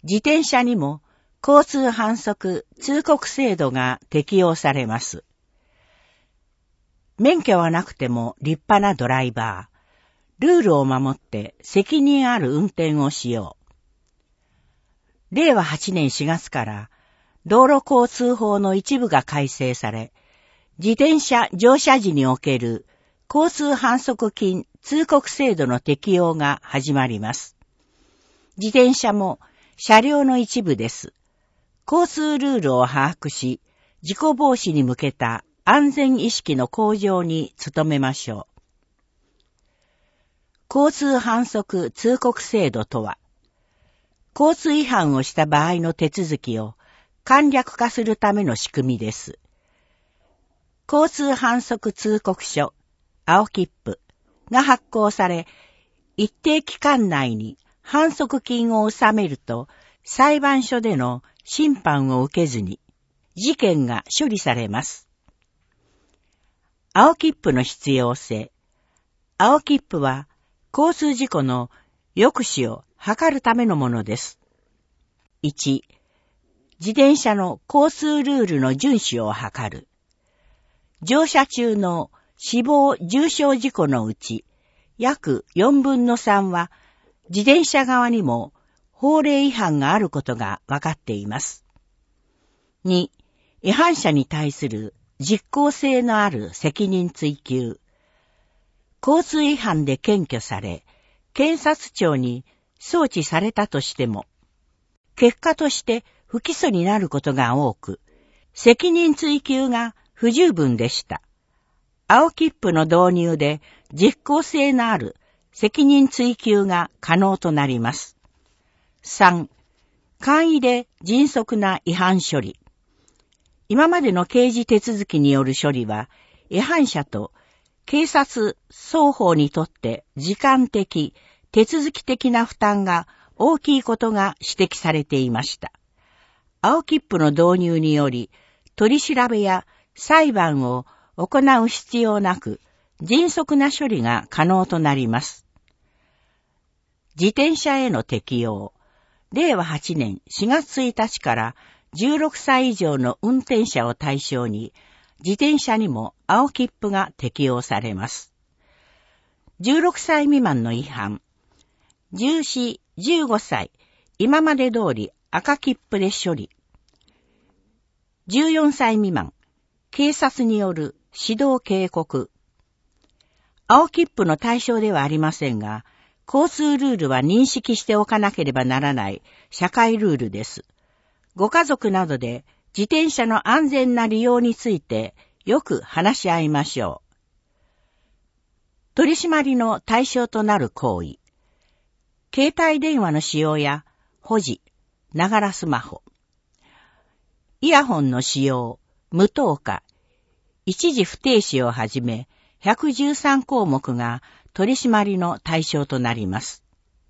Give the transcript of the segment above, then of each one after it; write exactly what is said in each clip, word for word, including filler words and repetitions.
自転車にも交通反則通告制度が適用されます。免許はなくても立派なドライバー、ルールを守って責任ある運転をしよう。れいわはちねんしがつから道路交通法の一部が改正され、自転車乗車時における交通反則金通告制度の適用が始まります。自転車も車両の一部です。交通ルールを把握し、事故防止に向けた安全意識の向上に努めましょう。交通反則通告制度とは、交通違反をした場合の手続きを簡略化するための仕組みです。交通反則通告書、青切符が発行され、一定期間内に反則金を納めると、裁判所での審判を受けずに、事件が処理されます。青切符の必要性。青切符は、交通事故の抑止を図るためのものです。いち、自転車の交通ルールの遵守を図る。乗車中の死亡・重傷事故のうち、約よんぶんのさんは、自転車側にも法令違反があることが分かっています。に、違反者に対する実効性のある責任追及。交通違反で検挙され、検察庁に送致されたとしても、結果として不起訴になることが多く、責任追及が不十分でした。青切符の導入で実効性のある責任追及が可能となります。さん、簡易で迅速な違反処理。今までの刑事手続きによる処理は、違反者と警察双方にとって時間的、手続き的な負担が大きいことが指摘されていました。青切符の導入により、取り調べや裁判を行う必要なく、迅速な処理が可能となります。自転車への適用。れいわはちねんしがつついたちからじゅうろくさい以上の運転者を対象に、自転車にも青切符が適用されます。じゅうろくさい未満の違反。じゅうよん、じゅうごさい、今まで通り赤切符で処理。じゅうよんさい未満、警察による指導警告。青切符の対象ではありませんが、交通ルールは認識しておかなければならない社会ルールです。ご家族などで自転車の安全な利用についてよく話し合いましょう。取り締まりの対象となる行為。携帯電話の使用や保持、ながらスマホ。イヤホンの使用、無灯火、一時不停止をはじめ、ひゃくじゅうさんこうもくが取り締まりの対象となります。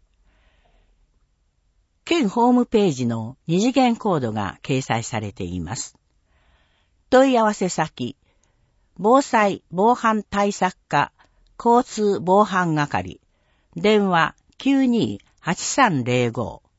県ホームページの二次元コードが掲載されています。問い合わせ先、防災防犯対策課交通防犯係、電話 きゅうにーはちさんぜろご